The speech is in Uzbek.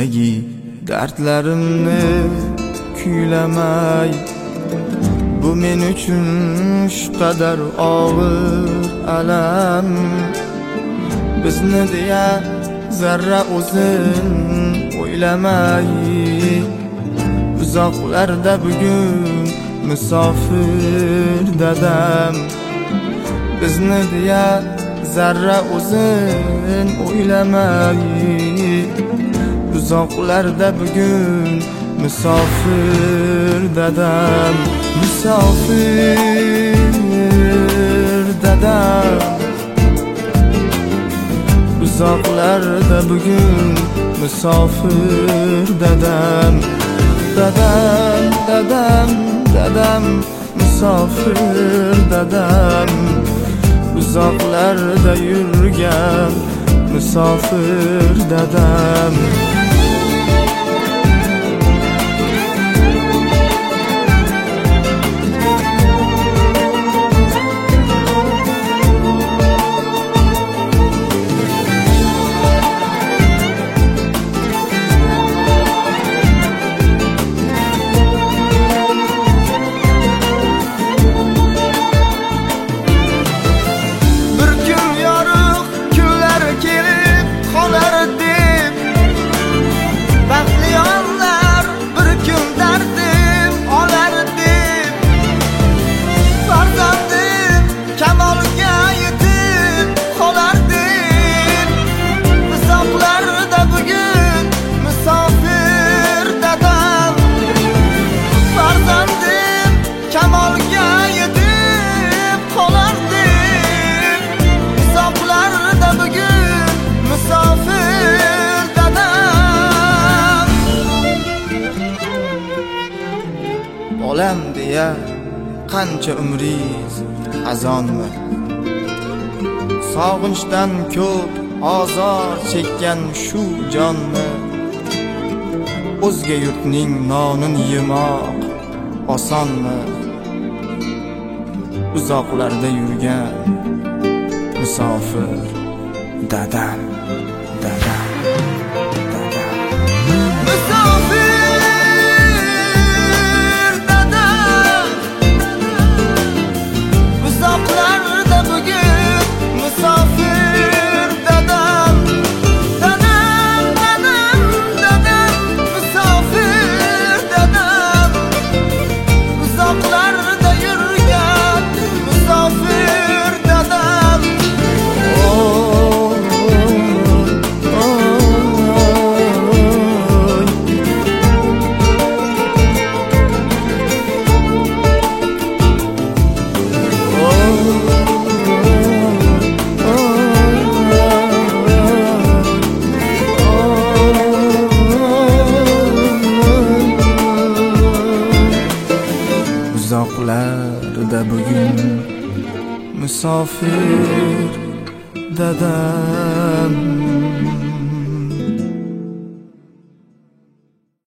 ichimdagi dardlarimni kuylamay. Bu men uchun shu qadar og'ir alam. Bizni deya zarra o'zin o'ylamay. Uzoqlarda bugun musofir dadam. Bizni deya zarra o'zin o'ylamay. Uzoqlarda bugun musofir dadam. Musofir dadam. Uzoqlarda bugun musofir dadam. Dadam, dadam, dadam, musofir dadam. Uzoqlarda yurgan musofir dadam. Olam deya qancha umringiz azonmi? Sog'inchdan ko'p azor chekkan shu jonmi? O'zga yurtning nonin yemoq osonmi? Uzoqlarda yurgan musofir dadam, dadam, dadam. Uzoqlarda bugun musofir dadam.